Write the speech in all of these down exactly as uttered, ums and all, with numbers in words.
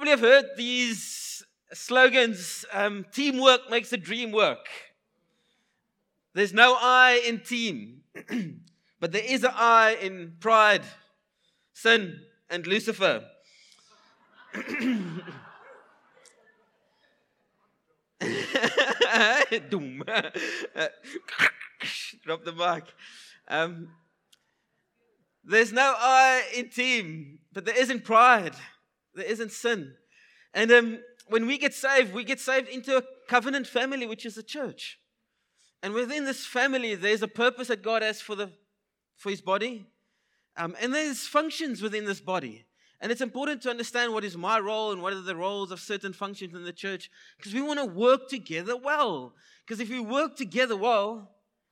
probably have heard these slogans, um, teamwork makes the dream work. There's no I in team, but there is an I in pride, sin, and Lucifer. Doom. Drop the mic. Um, there's no I in team, but there isn't pride. There isn't sin. And um, when we get saved, we get saved into a covenant family, which is the church. And within this family, there's a purpose that God has for the for His body. Um, and there's functions within this body. And it's important to understand what is my role and what are the roles of certain functions in the church. Because we want to work together well. Because if we work together well,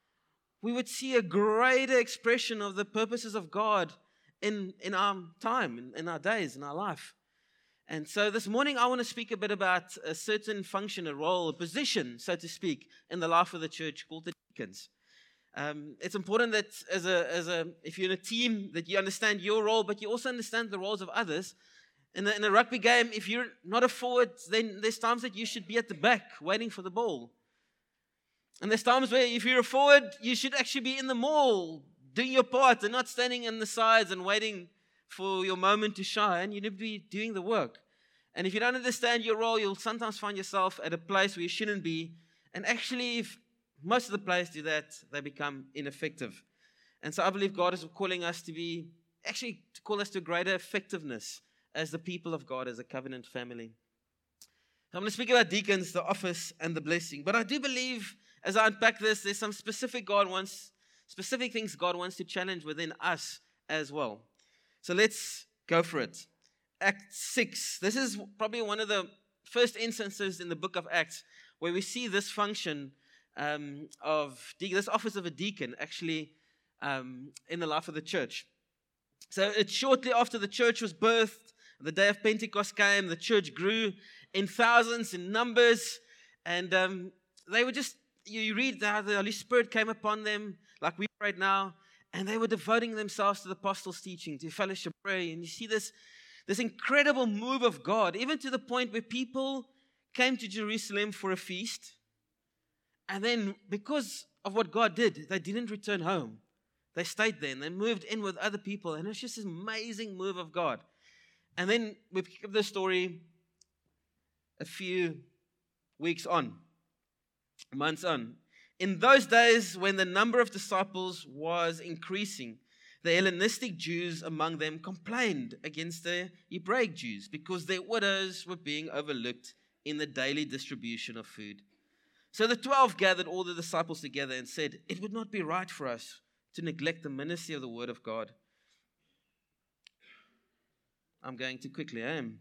we would see a greater expression of the purposes of God in, in our time, in, in our days, in our life. And so this morning I want to speak a bit about a certain function, a role, a position, so to speak, in the life of the church called the deacons. Um, it's important that as a, as a, if you're in a team, that you understand your role, but you also understand the roles of others. In a, in a rugby game, if you're not a forward, then there's times that you should be at the back waiting for the ball. And there's times where if you're a forward, you should actually be in the maul, doing your part and not standing on the sides and waiting for your moment to shine. You need to be doing the work. And if you don't understand your role, you'll sometimes find yourself at a place where you shouldn't be. And actually, if most of the players do that, they become ineffective. And so I believe God is calling us to be, actually to call us to greater effectiveness as the people of God, as a covenant family. So I'm going to speak about deacons, the office, and the blessing. But I do believe, as I unpack this, there's some specific God wants, specific things God wants to challenge within us as well. So let's go for it. Acts six. This is probably one of the first instances in the book of Acts where we see this function um, of de- this office of a deacon actually um, in the life of the church. So it's shortly after the church was birthed, the day of Pentecost came, the church grew in thousands, in numbers, and um, they were just, you read how the Holy Spirit came upon them, like we right now, and they were devoting themselves to the apostles' teaching, to fellowship, prayer. And you see this, this incredible move of God, even to the point where people came to Jerusalem for a feast. And then because of what God did, they didn't return home. They stayed there and they moved in with other people. And it's just this amazing move of God. And then we pick up the story a few weeks on, months on. In those days, when the number of disciples was increasing, the Hellenistic Jews among them complained against the Hebraic Jews because their widows were being overlooked in the daily distribution of food. So the twelve gathered all the disciples together and said, "It would not be right for us to neglect the ministry of the word of God." I'm going too quickly, I am.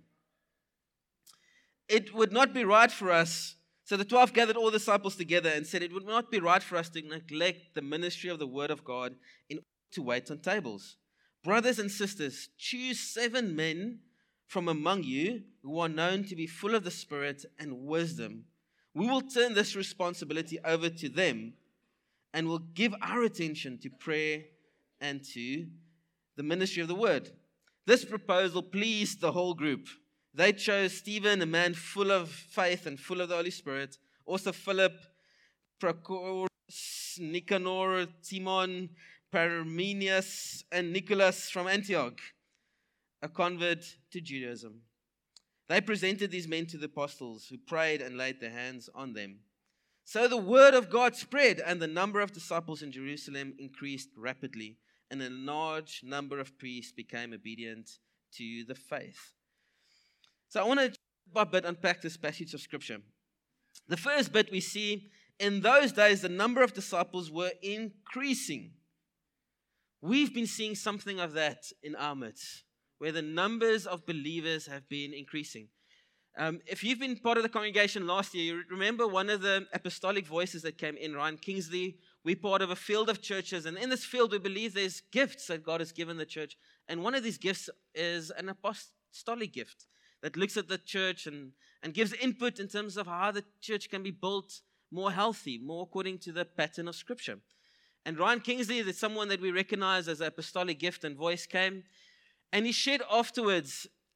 It would not be right for us. So the twelve gathered all the disciples together and said, "It would not be right for us to neglect the ministry of the word of God in order to wait on tables. Brothers and sisters, choose seven men from among you who are known to be full of the Spirit and wisdom. We will turn this responsibility over to them and will give our attention to prayer and to the ministry of the word." This proposal pleased the whole group. They chose Stephen, a man full of faith and full of the Holy Spirit, also Philip, Prochorus, Nicanor, Timon, Parmenius, and Nicholas from Antioch, a convert to Judaism. They presented these men to the apostles, who prayed and laid their hands on them. So the word of God spread, and the number of disciples in Jerusalem increased rapidly, and a large number of priests became obedient to the faith. So I want to by bit unpack this passage of Scripture. The first bit we see, in those days, the number of disciples were increasing. We've been seeing something of that in our midst, where the numbers of believers have been increasing. Um, if you've been part of the congregation last year, you remember one of the apostolic voices that came in, Ryan Kingsley. We're part of a field of churches, and in this field we believe there's gifts that God has given the church. And one of these gifts is an apostolic gift that looks at the church and, and gives input in terms of how the church can be built more healthy, more according to the pattern of Scripture. And Ryan Kingsley, that's someone that we recognize as an apostolic gift and voice, came, and he shared afterwards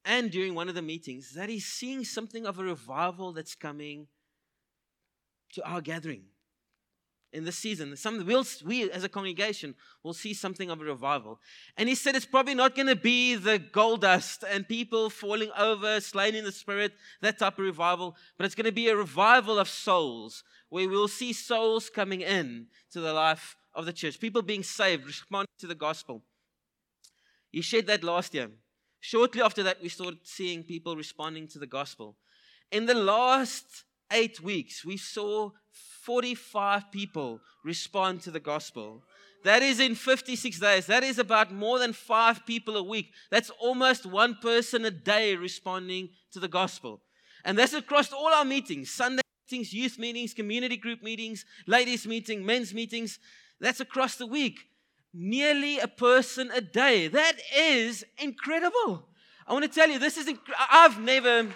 and during one of the meetings that he's seeing something of a revival that's coming to our gathering in this season. Some, we'll, we as a congregation will see something of a revival. And he said it's probably not going to be the gold dust and people falling over, slain in the spirit, that type of revival, but it's going to be a revival of souls where we'll see souls coming in to the life of the church, people being saved, responding to the gospel. He shared that last year. Shortly after that, we started seeing people responding to the gospel. In the last eight weeks, we saw forty-five people respond to the gospel. That is in fifty-six days. That is about more than five people a week. That's almost one person a day responding to the gospel. And that's across all our meetings, Sunday meetings, youth meetings, community group meetings, ladies meeting, men's meetings. That's across the week. Nearly a person a day. That is incredible. I want to tell you, this is, inc- I've never,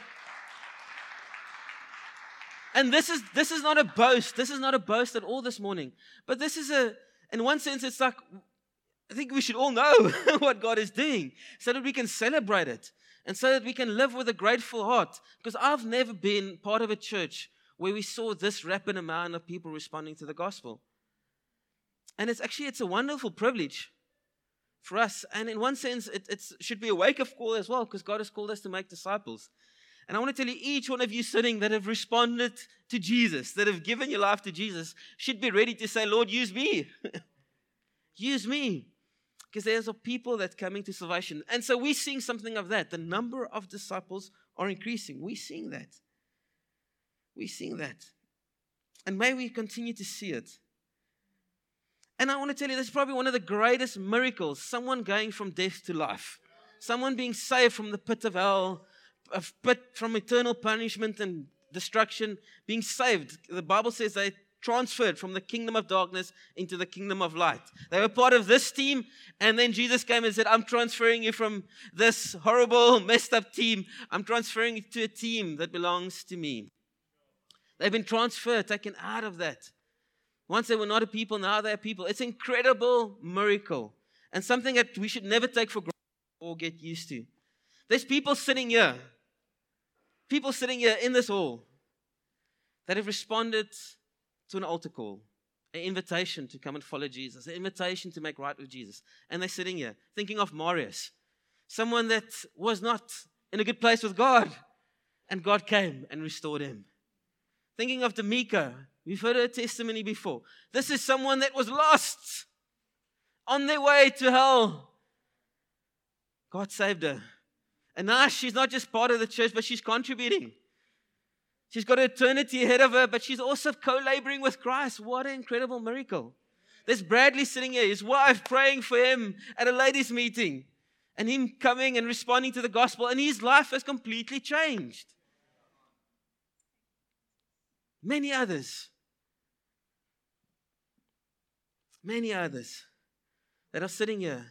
and this is, this is not a boast. This is not a boast at all this morning. But this is a, in one sense, it's like, I think we should all know what God is doing so that we can celebrate it and so that we can live with a grateful heart. Because I've never been part of a church where we saw this rapid amount of people responding to the gospel. And it's actually, it's a wonderful privilege for us. And in one sense, it it's, should be a wake-up call as well, because God has called us to make disciples. And I want to tell you, each one of you sitting that have responded to Jesus, that have given your life to Jesus, should be ready to say, Lord, use me. Use me. Because there's a people that's coming to salvation. And so we're seeing something of that. The number of disciples are increasing. We're seeing that. We're seeing that. And may we continue to see it. And I want to tell you, this is probably one of the greatest miracles. Someone going from death to life. Someone being saved from the pit of hell, of pit from eternal punishment and destruction, being saved. The Bible says they transferred from the kingdom of darkness into the kingdom of light. They were part of this team, and then Jesus came and said, I'm transferring you from this horrible, messed up team. I'm transferring you to a team that belongs to me. They've been transferred, taken out of that. Once they were not a people, now they're people. It's an incredible miracle and something that we should never take for granted or get used to. There's people sitting here, people sitting here in this hall that have responded to an altar call, an invitation to come and follow Jesus, an invitation to make right with Jesus. And they're sitting here thinking of Marius, someone that was not in a good place with God, and God came and restored him. Thinking of Damika. We've heard her testimony before. This is someone that was lost on their way to hell. God saved her. And now she's not just part of the church, but she's contributing. She's got eternity ahead of her, but she's also co-laboring with Christ. What an incredible miracle. There's Bradley sitting here, his wife praying for him at a ladies' meeting, and him coming and responding to the gospel, and his life has completely changed. Many others. Many others that are sitting here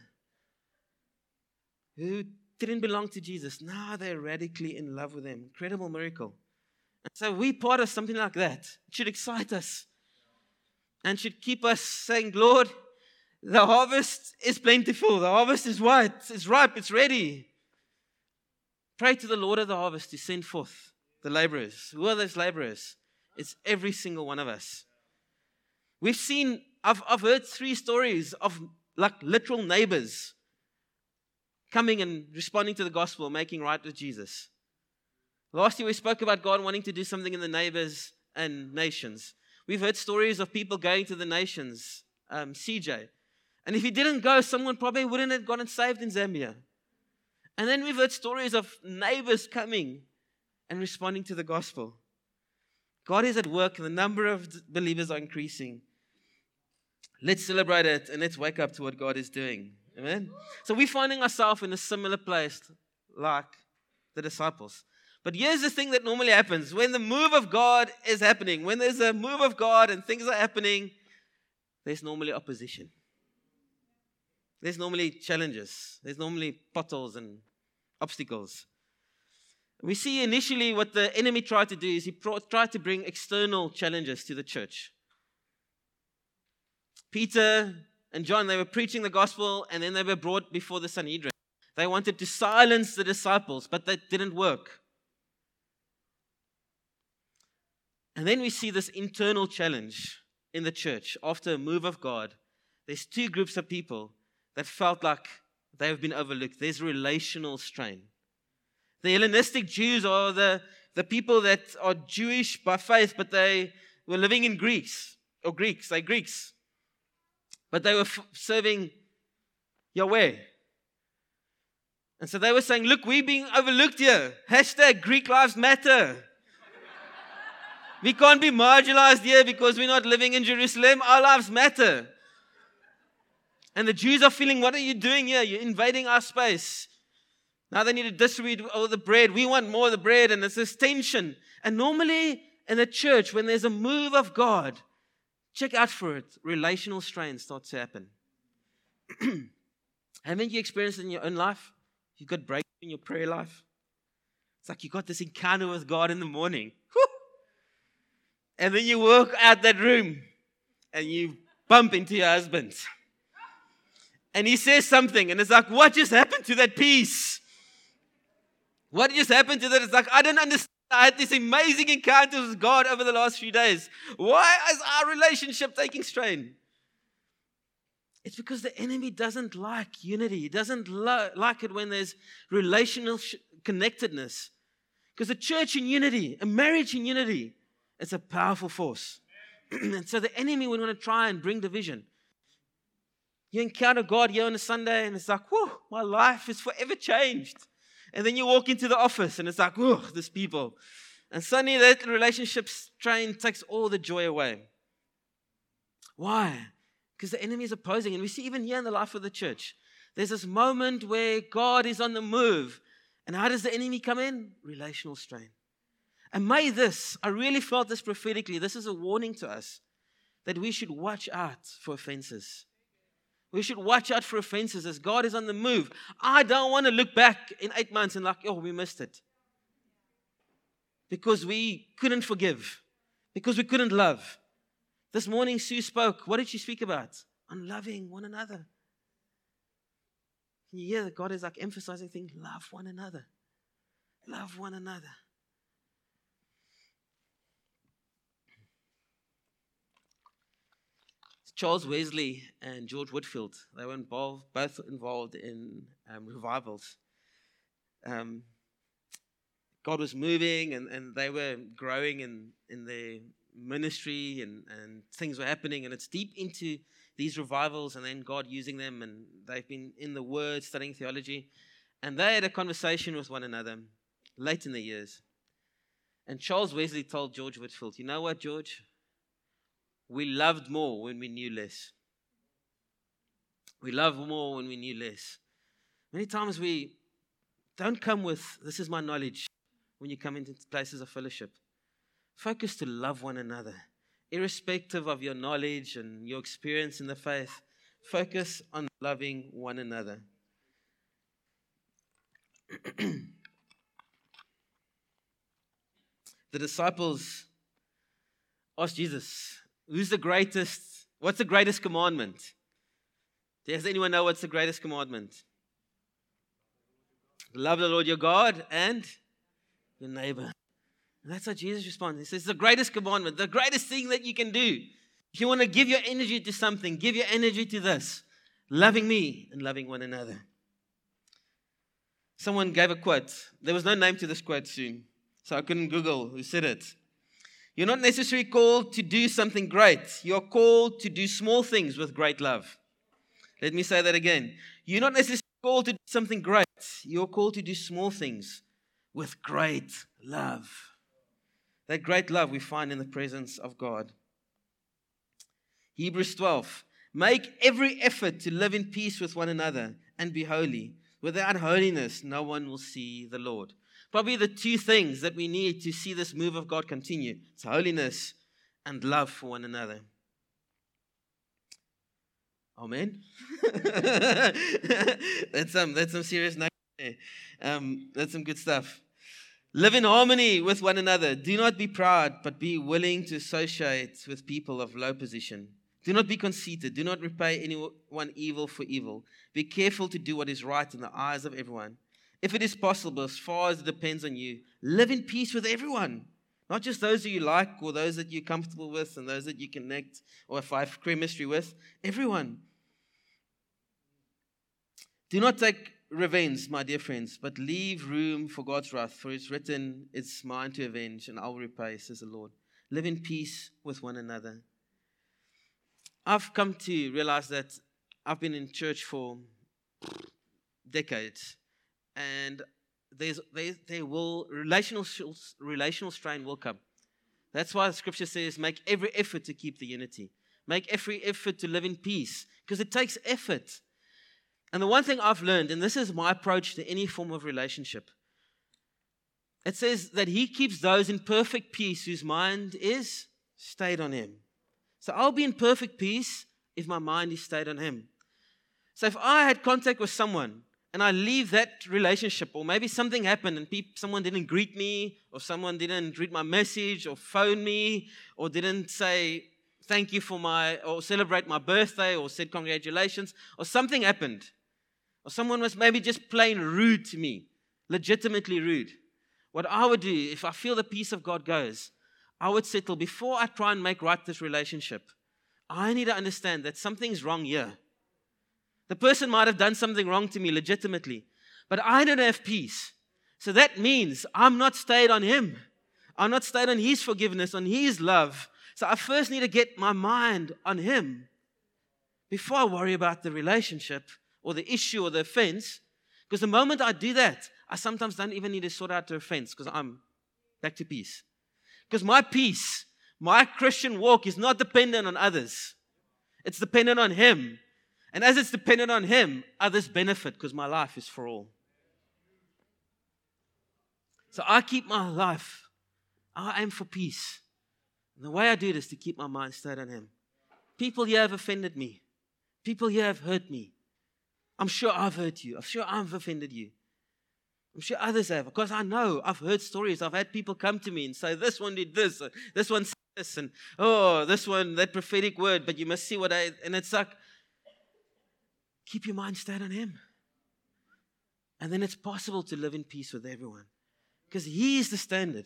who didn't belong to Jesus. Now they're radically in love with him. Incredible miracle. And so we're part of something like that. It should excite us and should keep us saying, Lord, the harvest is plentiful. The harvest is white. It's ripe. It's ready. Pray to the Lord of the harvest to send forth the laborers. Who are those laborers? It's every single one of us. We've seen, I've, I've heard three stories of like literal neighbors coming and responding to the gospel, making right with Jesus. Last year we spoke about God wanting to do something in the neighbors and nations. We've heard stories of people going to the nations, um, C J. And if he didn't go, someone probably wouldn't have gotten saved in Zambia. And then we've heard stories of neighbors coming and responding to the gospel. God is at work, and the number of believers are increasing. Let's celebrate it, and let's wake up to what God is doing. Amen? So we're finding ourselves in a similar place like the disciples. But here's the thing that normally happens. When the move of God is happening, when there's a move of God and things are happening, there's normally opposition. There's normally challenges. There's normally potholes and obstacles. We see initially what the enemy tried to do is he tried to bring external challenges to the church. Peter and John, they were preaching the gospel, and then they were brought before the Sanhedrin. They wanted to silence the disciples, but that didn't work. And then we see this internal challenge in the church after a move of God. There's two groups of people that felt like they have been overlooked. There's relational strain. The Hellenistic Jews are the, the people that are Jewish by faith, but they were living in Greece, or Greeks, they're Greeks. But they were f- serving Yahweh. And so they were saying, look, we're being overlooked here. Hashtag Greek lives matter. We can't be marginalized here because we're not living in Jerusalem. Our lives matter. And the Jews are feeling, what are you doing here? You're invading our space. Now they need to distribute all the bread. We want more of the bread. And there's this tension. And normally in the church, when there's a move of God, check out for it. Relational strain starts to happen. Haven't you experienced it in your own life? You've got breakthrough in your prayer life. It's like you got this encounter with God in the morning. Whew! And then you walk out that room and you bump into your husband. And he says something and it's like, what just happened to that peace? What just happened to that? It's like, I don't understand. I had this amazing encounter with God over the last few days. Why is our relationship taking strain? It's because the enemy doesn't like unity. He doesn't lo- like it when there's relational sh- connectedness. Because a church in unity, a marriage in unity, it's a powerful force. And so the enemy would want to try and bring division. You encounter God here on a Sunday and it's like, whoa, my life is forever changed. And then you walk into the office and it's like, whoa, there's people. And suddenly that relationship strain takes all the joy away. Why? Because the enemy is opposing. And we see even here in the life of the church, there's this moment where God is on the move. And how does the enemy come in? Relational strain. And may this, I really felt this prophetically, this is a warning to us that we should watch out for offenses. We should watch out for offenses as God is on the move. I don't want to look back in eight months and like, oh, we missed it. Because we couldn't forgive. Because we couldn't love. This morning, Sue spoke. What did she speak about? On loving one another. Can you hear that God is like emphasizing things? Love one another. Love one another. Charles Wesley and George Whitefield, they were involved, both involved in um, revivals. Um, God was moving and, and they were growing in, in their ministry and, and things were happening. And it's deep into these revivals and then God using them. And they've been in the Word, studying theology. And they had a conversation with one another late in the years. And Charles Wesley told George Whitefield, you know what, George? We loved more when we knew less. We love more when we knew less. Many times we don't come with, this is my knowledge, when you come into places of fellowship. Focus to love one another, irrespective of your knowledge and your experience in the faith. Focus on loving one another. The disciples asked Jesus, who's the greatest? What's the greatest commandment? Does anyone know what's the greatest commandment? Love the Lord your God and your neighbor. And that's how Jesus responds. He says, the greatest commandment, the greatest thing that you can do. If you want to give your energy to something, give your energy to this. Loving me and loving one another. Someone gave a quote. There was no name to this quote soon, so I couldn't Google who said it. You're not necessarily called to do something great. You're called to do small things with great love. Let me say that again. You're not necessarily called to do something great. You're called to do small things with great love. That great love we find in the presence of God. Hebrews twelve. Make every effort to live in peace with one another and be holy. Without holiness, no one will see the Lord. Probably the two things that we need to see this move of God continue. It's holiness and love for one another. Amen. that's some that's some serious note there. Um, that's some good stuff. Live in harmony with one another. Do not be proud, but be willing to associate with people of low position. Do not be conceited. Do not repay anyone evil for evil. Be careful to do what is right in the eyes of everyone. If it is possible, as far as it depends on you, live in peace with everyone. Not just those that you like or those that you're comfortable with and those that you connect or if I have chemistry with. Everyone. Do not take revenge, my dear friends, but leave room for God's wrath. For it's written, it's mine to avenge and I will repay, says the Lord. Live in peace with one another. I've come to realize that I've been in church for decades. And there's, there, there will, relational, relational strain will come. That's why the scripture says, make every effort to keep the unity. Make every effort to live in peace. Because it takes effort. And the one thing I've learned, and this is my approach to any form of relationship, it says that he keeps those in perfect peace whose mind is stayed on him. So I'll be in perfect peace if my mind is stayed on him. So if I had contact with someone and I leave that relationship, or maybe something happened and pe- someone didn't greet me, or someone didn't read my message, or phone me, or didn't say thank you for my, or celebrate my birthday, or said congratulations, or something happened, or someone was maybe just plain rude to me, legitimately rude. What I would do, if I feel the peace of God goes, I would settle, before I try and make right this relationship, I need to understand that something's wrong here. The person might have done something wrong to me legitimately, but I don't have peace. So that means I'm not stayed on him. I'm not stayed on his forgiveness, on his love. So I first need to get my mind on him before I worry about the relationship or the issue or the offense. Because the moment I do that, I sometimes don't even need to sort out the offense because I'm back to peace. Because my peace, my Christian walk is not dependent on others. It's dependent on him. And as it's dependent on him, others benefit because my life is for all. So I keep my life, I aim for peace. And the way I do it is to keep my mind stayed on him. People here have offended me. People here have hurt me. I'm sure I've hurt you. I'm sure I've offended you. I'm sure others have, because I know, I've heard stories. I've had people come to me and say, this one did this, this one said this, and oh, this one, that prophetic word, but you must see what I, and it's like, keep your mind stayed on him. And then it's possible to live in peace with everyone, because he is the standard.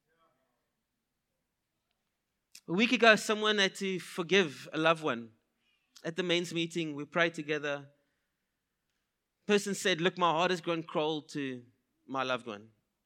A week ago, someone had to forgive a loved one. At the men's meeting, we prayed together. Person said, look, my heart has grown cold to my loved one.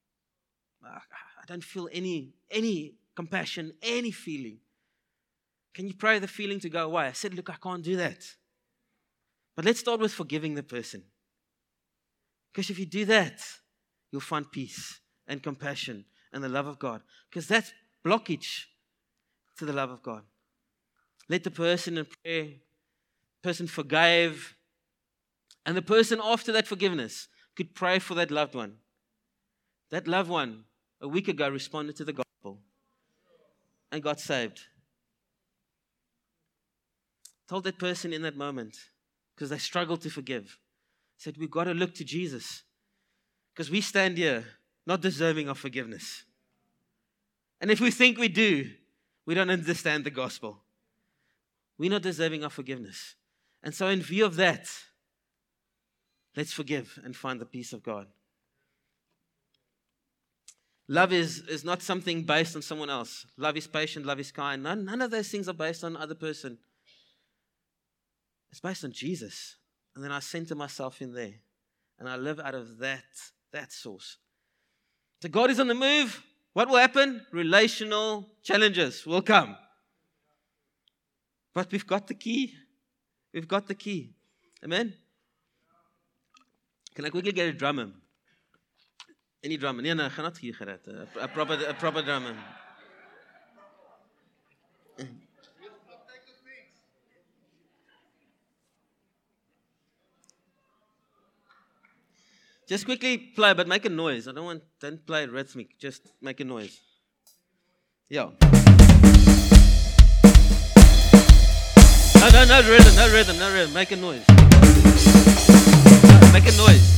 I don't feel any, any compassion, any feeling. Can you pray the feeling to go away? I said, look, I can't do that. But let's start with forgiving the person. Because if you do that, you'll find peace and compassion and the love of God. Because that's blockage to the love of God. Let the person in prayer, person forgave, and the person after that forgiveness could pray for that loved one. That loved one, a week ago, responded to the gospel and got saved. Told that person in that moment, because they struggled to forgive, said, we've got to look to Jesus. Because we stand here not deserving of forgiveness. And if we think we do, we don't understand the gospel. We're not deserving of forgiveness. And so in view of that, let's forgive and find the peace of God. Love is, is not something based on someone else. Love is patient, love is kind. None, none of those things are based on another person. It's based on Jesus. And then I center myself in there. And I live out of that, that source. So God is on the move. What will happen? Relational challenges will come. But we've got the key. We've got the key. Amen? Can I quickly get a drummer? Any drummer? Nee, nee, gaan not hier gered. A proper, a proper drummer. Just quickly play, but make a noise. I don't want, don't play rhythmic. Just make a noise. Yeah. No, no, no rhythm, no rhythm, no rhythm. Make a noise. No, make a noise.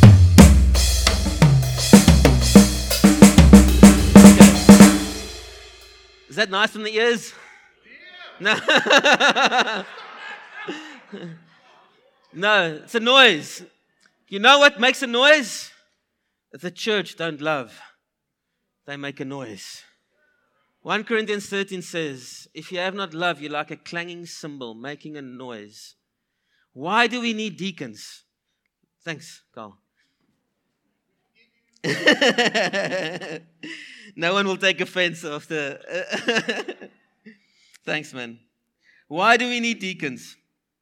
Okay. Is that nice in the ears? Yeah. No. No, it's a noise. You know what makes a noise? The church don't love. They make a noise. First Corinthians thirteen says, if you have not love, you're like a clanging cymbal making a noise. Why do we need deacons? Thanks, Carl. No one will take offense after. Thanks, man. Why do we need deacons?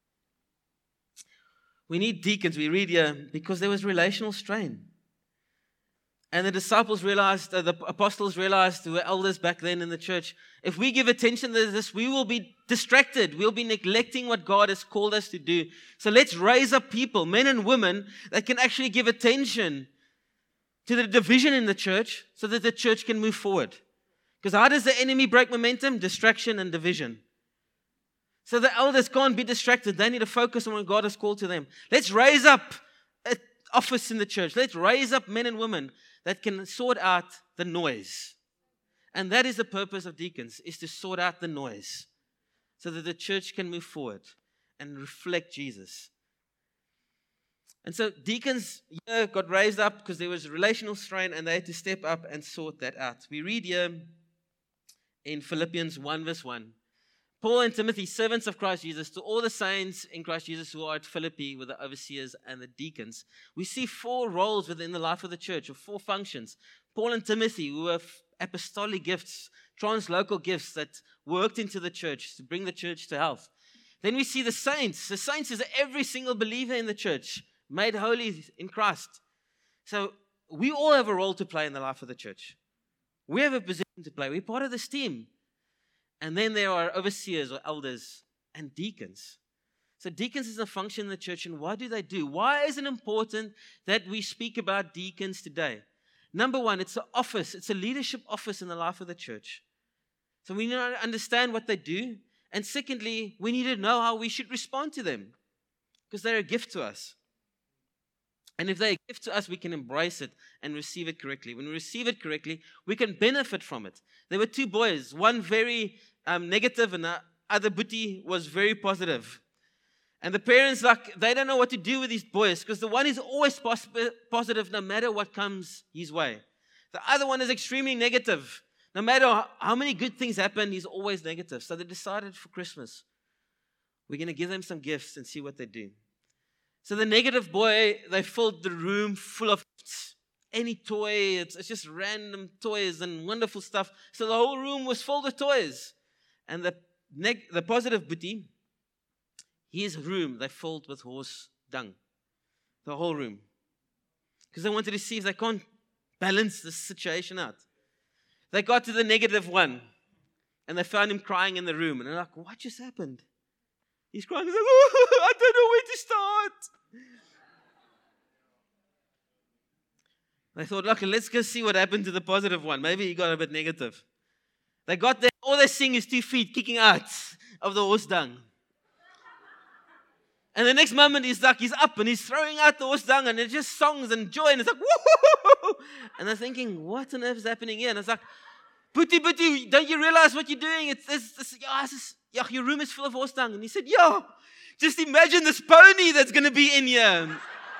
We need deacons, we read here, because there was relational strain. And the disciples realized, uh, the apostles realized, who were elders back then in the church, if we give attention to this, we will be distracted. We'll be neglecting what God has called us to do. So let's raise up people, men and women, that can actually give attention to the division in the church so that the church can move forward. Because how does the enemy break momentum? Distraction and division. So the elders can't be distracted. They need to focus on what God has called to them. Let's raise up an office in the church. Let's raise up men and women that can sort out the noise. And that is the purpose of deacons, is to sort out the noise so that the church can move forward and reflect Jesus. And so deacons yeah, got raised up because there was a relational strain and they had to step up and sort that out. We read here in Philippians one verse one. Paul and Timothy, servants of Christ Jesus, to all the saints in Christ Jesus who are at Philippi with the overseers and the deacons. We see four roles within the life of the church, or four functions. Paul and Timothy, who have apostolic gifts, translocal gifts that worked into the church to bring the church to health. Then we see the saints. The saints is every single believer in the church, made holy in Christ. So we all have a role to play in the life of the church. We have a position to play. We're part of this team. And then there are overseers or elders and deacons. So deacons is a function in the church, and what do they do? Why is it important that we speak about deacons today? Number one, it's an office. It's a leadership office in the life of the church. So we need to understand what they do. And secondly, we need to know how we should respond to them, because they're a gift to us. And if they're a gift to us, we can embrace it and receive it correctly. When we receive it correctly, we can benefit from it. There were two boys, one very um, negative and the other Boetie was very positive. And the parents, like, they don't know what to do with these boys because the one is always pos- positive no matter what comes his way. The other one is extremely negative. No matter how many good things happen, he's always negative. So they decided for Christmas, we're going to give them some gifts and see what they do. So the negative boy, they filled the room full of any toy. It's, it's just random toys and wonderful stuff. So the whole room was full of toys. And the neg- the positive Boetie, his room, they filled with horse dung. The whole room. Because they wanted to see if they can't balance the situation out. They got to the negative one. And they found him crying in the room. And they're like, what just happened? He's crying. He's like, oh, I don't know where to start. They thought, okay, let's go see what happened to the positive one. Maybe he got a bit negative. They got there. All they seeing is two feet kicking out of the horse dung. And the next moment, he's like, he's up and he's throwing out the horse dung and it's just songs and joy. And it's like, woo! And they're thinking, what on earth is happening here? And it's like, Boetie, Boetie, don't you realize what you're doing? It's, it's, it's, yeah, it's just, yeah, your room is full of horse dung. And he said, yeah, just imagine this pony that's going to be in here.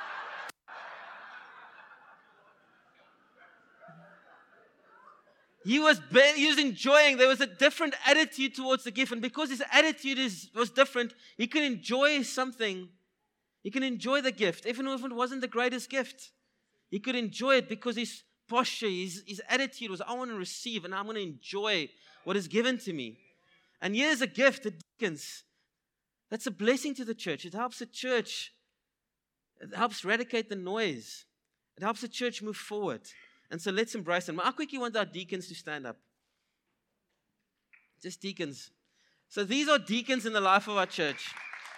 He was, he was enjoying. There was a different attitude towards the gift. And because his attitude is, was different, he could enjoy something. He can enjoy the gift, even if it wasn't the greatest gift. He could enjoy it because his posture, his, his attitude was, I want to receive and I'm going to enjoy what is given to me. And here's a gift, the deacons. That's a blessing to the church. It helps the church. It helps eradicate the noise. It helps the church move forward. And so let's embrace them. How quick you want our deacons to stand up? Just deacons. So these are deacons in the life of our church.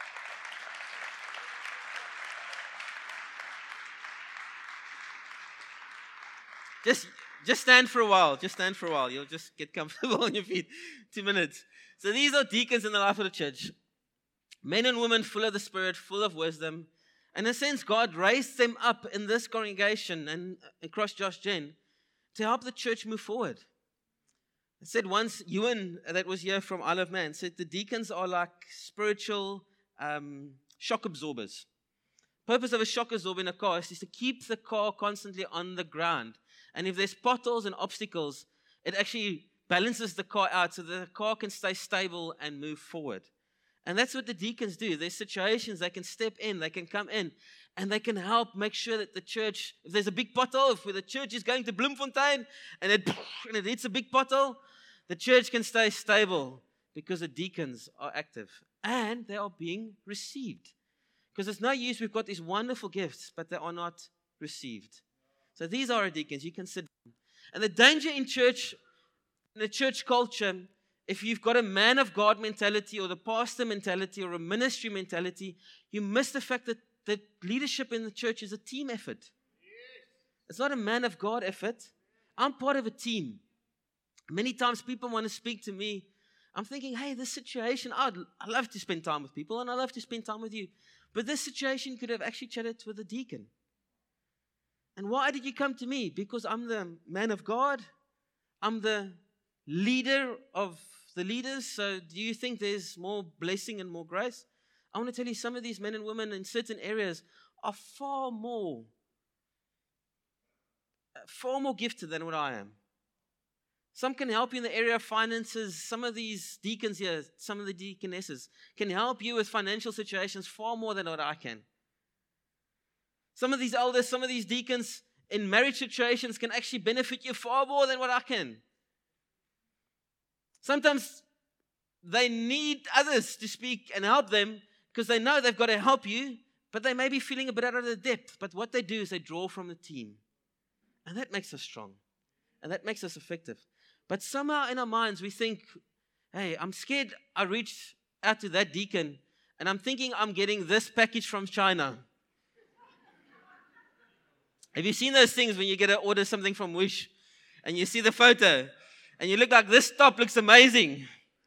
Just, just stand for a while. Just stand for a while. You'll just get comfortable on your feet. Two minutes. So these are deacons in the life of the church. Men and women full of the Spirit, full of wisdom. In a sense, God raised them up in this congregation and across Josh Gen to help the church move forward. I said once, Ewan, that was here from Isle of Man, said the deacons are like spiritual um, shock absorbers. Purpose of a shock absorber in a car is to keep the car constantly on the ground. And if there's potholes and obstacles, it actually balances the car out so that the car can stay stable and move forward. And that's what the deacons do. There's situations they can step in, they can come in, and they can help make sure that the church, if there's a big pothole, if the church is going to Bloemfontein and it, and it hits a big pothole, the church can stay stable because the deacons are active and they are being received. Because it's no use, we've got these wonderful gifts, but they are not received. So these are our deacons. You can sit down. And the danger in church, in the church culture, if you've got a man of God mentality or the pastor mentality or a ministry mentality, you miss the fact that, that leadership in the church is a team effort. It's not a man of God effort. I'm part of a team. Many times people want to speak to me. I'm thinking, hey, this situation, I'd, I love to spend time with people and I love to spend time with you. But this situation could have actually chatted with a deacon. And why did you come to me? Because I'm the man of God. I'm the leader of the leaders. So do you think there's more blessing and more grace? I want to tell you, some of these men and women in certain areas are far more, far more gifted than what I am. Some can help you in the area of finances. Some of these deacons here, some of the deaconesses, can help you with financial situations far more than what I can. Some of these elders, some of these deacons in marriage situations can actually benefit you far more than what I can. Sometimes they need others to speak and help them because they know they've got to help you, but they may be feeling a bit out of their depth. But what they do is they draw from the team. And that makes us strong. And that makes us effective. But somehow in our minds we think, hey, I'm scared I reached out to that deacon and I'm thinking I'm getting this package from China. Have you seen those things when you get to order something from Wish and you see the photo and you look like, this top looks amazing.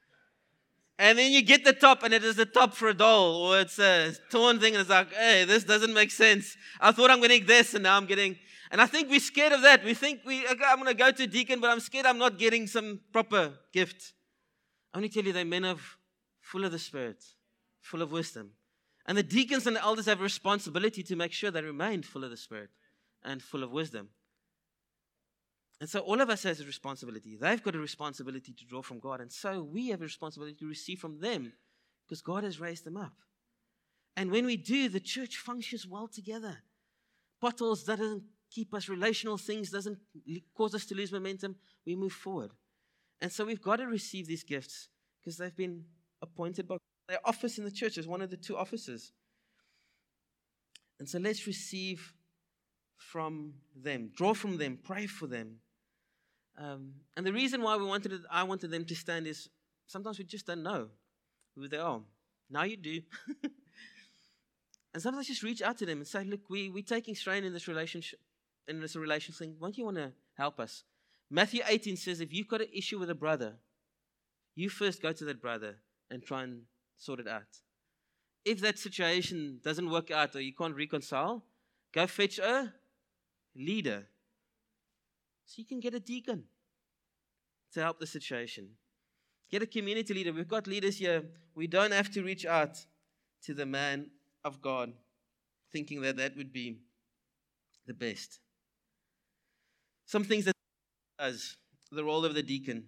And then you get the top and it is the top for a doll or it's a torn thing and it's like, hey, this doesn't make sense. I thought I'm getting this and now I'm getting... And I think we're scared of that. We think, we, okay, I'm going to go to a deacon, but I'm scared I'm not getting some proper gift. I want to tell you, they're men of full of the Spirit, full of wisdom. And the deacons and the elders have a responsibility to make sure they remain full of the Spirit and full of wisdom. And so all of us has a responsibility. They've got a responsibility to draw from God. And so we have a responsibility to receive from them because God has raised them up. And when we do, the church functions well together. Potholes that doesn't keep us, relational things doesn't cause us to lose momentum. We move forward. And so we've got to receive these gifts because they've been appointed by their office in the church as one of the two offices. And so let's receive from them, draw from them, pray for them. Um, and the reason why we wanted it, I wanted them to stand is sometimes we just don't know who they are. Now you do. And sometimes just reach out to them and say, look, we, we're taking strain in this relationship, in this relationship thing. Won't you want to help us? Matthew eighteen says, if you've got an issue with a brother, you first go to that brother and try and sort it out. If that situation doesn't work out or you can't reconcile, go fetch a leader. So you can get a deacon to help the situation. Get a community leader. We've got leaders here. We don't have to reach out to the man of God, thinking that that would be the best. Some things that does, the role of the deacon.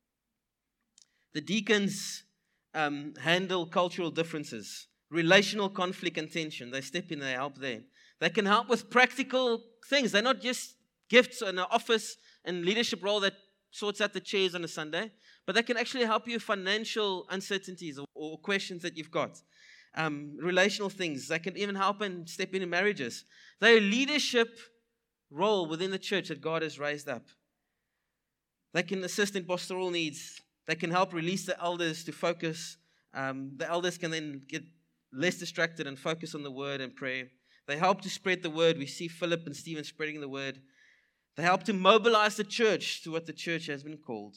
The deacons um, handle cultural differences, relational conflict and tension. They step in, they help there. They can help with practical things. They're not just gifts in an office and leadership role that sorts out the chairs on a Sunday, but they can actually help you with financial uncertainties or, or questions that you've got. Um, relational things. They can even help and step into marriages. They're a leadership role within the church that God has raised up. They can assist in pastoral needs. They can help release the elders to focus. Um, the elders can then get less distracted and focus on the word and prayer. They help to spread the word. We see Philip and Stephen spreading the word. They help to mobilize the church to what the church has been called.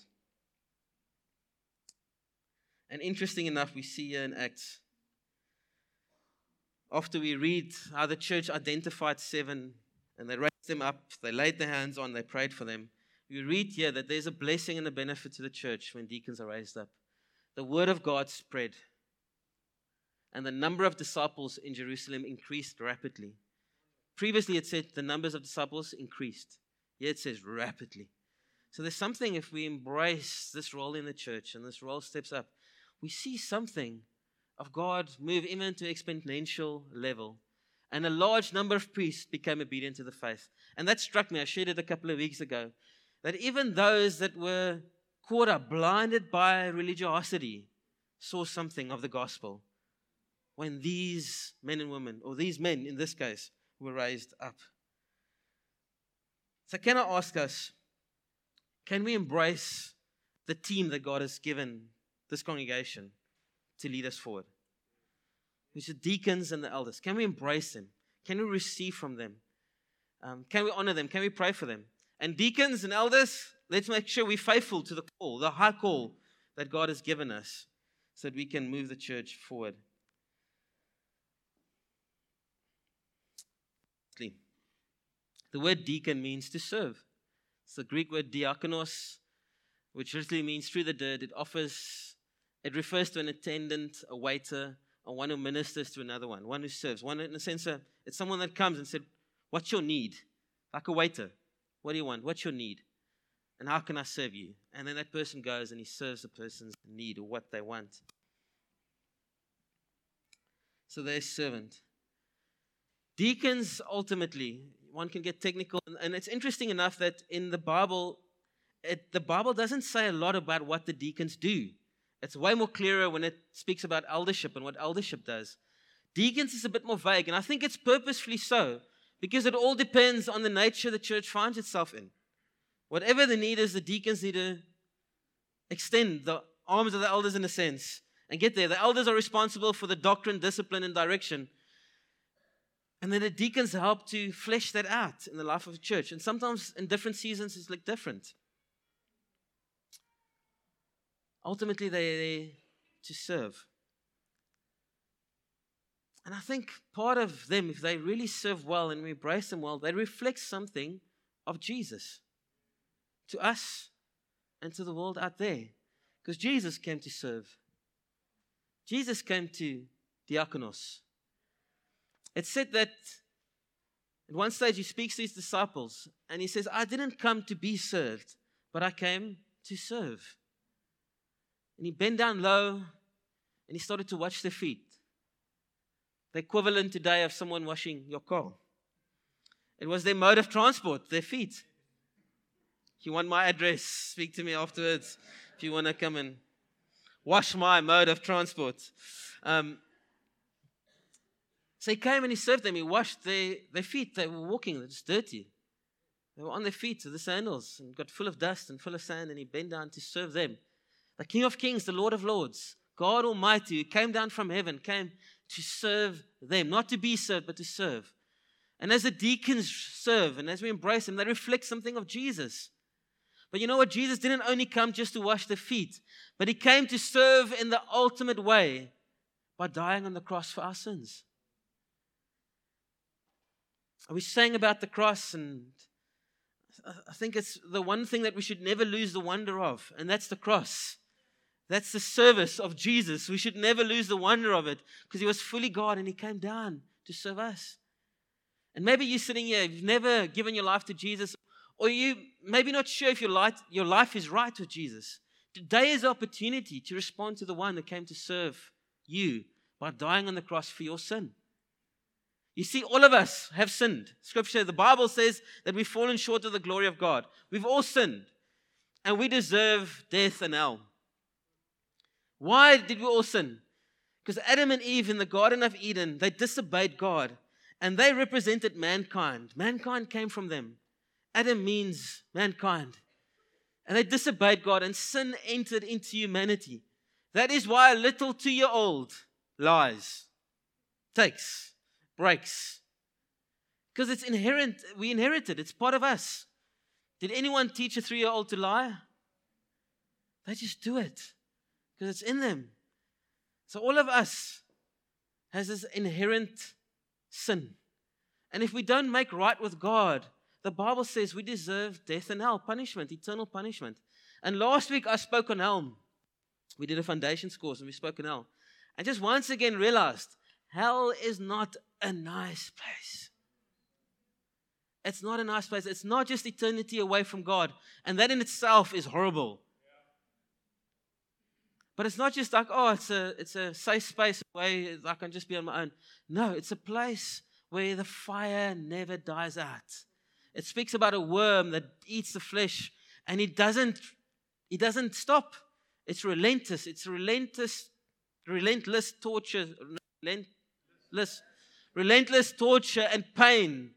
And interesting enough, we see here in Acts, after we read how the church identified seven and they raised them up, they laid their hands on, they prayed for them. We read here that there's a blessing and a benefit to the church when deacons are raised up. The word of God spread. and the number of disciples in Jerusalem increased rapidly. Previously, it said the numbers of disciples increased. Here it says rapidly. So there's something, if we embrace this role in the church and this role steps up, we see something of God move even to exponential level. And a large number of priests became obedient to the faith. And that struck me. I shared it a couple of weeks ago. That even those that were caught up, blinded by religiosity, saw something of the gospel when these men and women, or these men in this case, were raised up. So can I ask us, can we embrace the team that God has given this congregation to lead us forward? Which are deacons and the elders. Can we embrace them? Can we receive from them? Um, can we honor them? Can we pray for them? And deacons and elders, let's make sure we're faithful to the call, the high call that God has given us, so that we can move the church forward. The word deacon means to serve. It's the Greek word diakonos, which literally means through the dirt. It offers, it refers to an attendant, a waiter, or one who ministers to another one, one who serves. One, in a sense, uh, it's someone that comes and said, what's your need? Like a waiter. What do you want? What's your need? And how can I serve you? And then that person goes and he serves the person's need or what they want. So they're a servant. Deacons, ultimately, one can get technical. And it's interesting enough that in the Bible, it, the Bible doesn't say a lot about what the deacons do. It's way more clearer when it speaks about eldership and what eldership does. Deacons is a bit more vague, and I think it's purposefully so, because it all depends on the nature the church finds itself in. Whatever the need is, the deacons need to extend the arms of the elders in a sense and get there. The elders are responsible for the doctrine, discipline, and direction. And then the deacons help to flesh that out in the life of the church. And sometimes in different seasons, it's like different. Ultimately, they're there to serve. And I think part of them, if they really serve well and we embrace them well, they reflect something of Jesus to us and to the world out there. Because Jesus came to serve. Jesus came to diakonos. It's said that at one stage he speaks to his disciples and he says, I didn't come to be served, but I came to serve. And he bent down low and he started to wash their feet. The equivalent today of someone washing your car. It was their mode of transport, their feet. If you want my address, speak to me afterwards. If you want to come and wash my mode of transport. Um, so he came and he served them. He washed their, their feet. They were walking. They're just dirty. They were on their feet with the sandals and got full of dust and full of sand. And he bent down to serve them. The King of Kings, the Lord of Lords, God Almighty, who came down from heaven, came to serve them. Not to be served, but to serve. And as the deacons serve and as we embrace them, they reflect something of Jesus. But you know what? Jesus didn't only come just to wash the feet, but he came to serve in the ultimate way by dying on the cross for our sins. We sang about the cross, and I think it's the one thing that we should never lose the wonder of, and that's the cross. That's the service of Jesus. We should never lose the wonder of it because he was fully God and he came down to serve us. And maybe you're sitting here, you've never given your life to Jesus, or you maybe not sure if your life, your life is right with Jesus. Today is the opportunity to respond to the one that came to serve you by dying on the cross for your sin. You see, all of us have sinned. Scripture, the Bible says that we've fallen short of the glory of God. We've all sinned, and we deserve death and hell. Why did we all sin? Because Adam and Eve in the Garden of Eden, they disobeyed God, and they represented mankind. Mankind came from them. Adam means mankind. And they disobeyed God, and sin entered into humanity. That is why a little two-year-old lies, takes, breaks. Because it's inherent. We inherit it. It's part of us. Did anyone teach a three-year-old to lie? They just do it. Because it's in them. So all of us has this inherent sin. And if we don't make right with God, the Bible says we deserve death and hell, punishment, eternal punishment. And last week I spoke on hell. We did a foundations course and we spoke on hell. and just once again realized hell is not a nice place. It's not a nice place. It's not just eternity away from God. And that in itself is horrible. But it's not just like, oh, it's a it's a safe space where I can just be on my own. No, it's a place where the fire never dies out. It speaks about a worm that eats the flesh, and it doesn't, it doesn't stop. It's relentless. It's relentless, relentless torture, relentless, relentless torture and pain.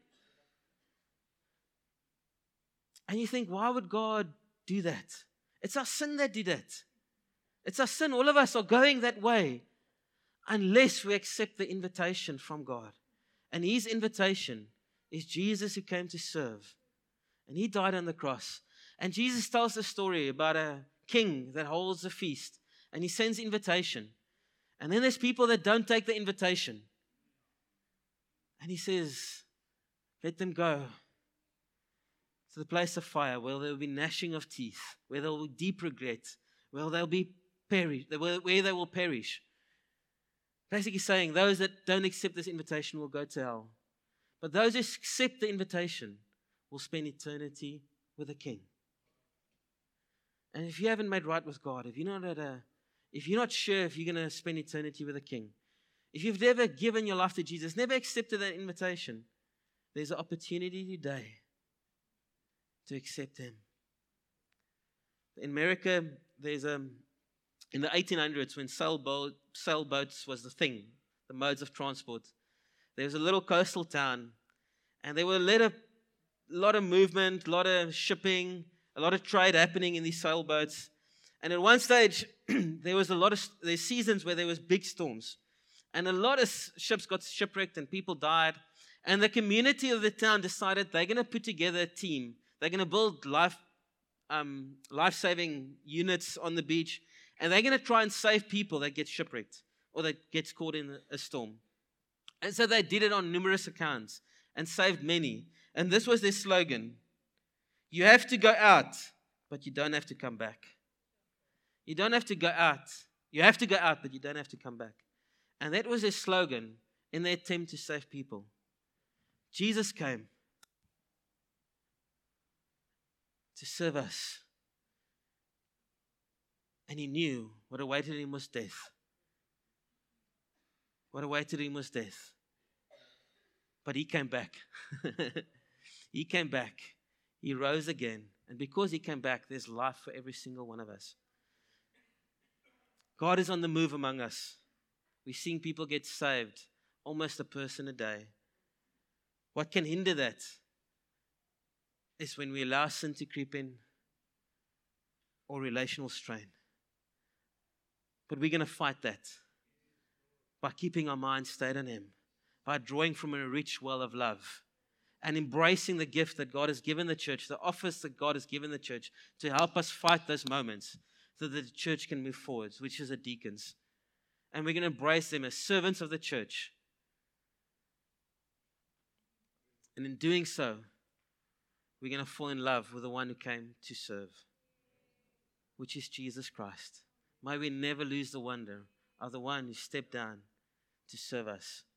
And you think, why would God do that? It's our sin that did it. It's our sin. All of us are going that way unless we accept the invitation from God. And His invitation is Jesus who came to serve. And He died on the cross. And Jesus tells the story about a king that holds a feast. And he sends invitation. And then there's people that don't take the invitation. And He says, let them go to the place of fire where there will be gnashing of teeth, where there will be deep regret, where they'll be perish, where they will perish. Basically saying those that don't accept this invitation will go to hell. But those who accept the invitation will spend eternity with the King. And if you haven't made right with God, if you're not at a, if you're not sure if you're going to spend eternity with the King, if you've never given your life to Jesus, never accepted that invitation, there's an opportunity today to accept Him. In America, there's a, in the eighteen hundreds, when sailboat, sailboats was the thing, the modes of transport, there was a little coastal town, and there were a lot of, lot of movement, a lot of shipping, a lot of trade happening in these sailboats. And at one stage, there was a lot of, there's seasons where there was big storms, and a lot of ships got shipwrecked and people died. And the community of the town decided they're going to put together a team. They're going to build life, um, life-saving units on the beach, and they're going to try and save people that get shipwrecked or that gets caught in a storm. And so they did it on numerous accounts and saved many. And this was their slogan: you have to go out, but you don't have to come back. You don't have to go out. You have to go out, but you don't have to come back. And that was their slogan in their attempt to save people. Jesus came to serve us. And He knew what awaited Him was death. What awaited Him was death. But He came back. He came back. He rose again. And because He came back, there's life for every single one of us. God is on the move among us. We're seeing people get saved, almost a person a day. What can hinder that is when we allow sin to creep in or relational strain. But we're going to fight that by keeping our minds stayed on Him, by drawing from a rich well of love and embracing the gift that God has given the church, the office that God has given the church to help us fight those moments so that the church can move forwards, which is the deacons. And we're going to embrace them as servants of the church. And in doing so, we're going to fall in love with the one who came to serve, which is Jesus Christ. May we never lose the wonder of the one who stepped down to serve us.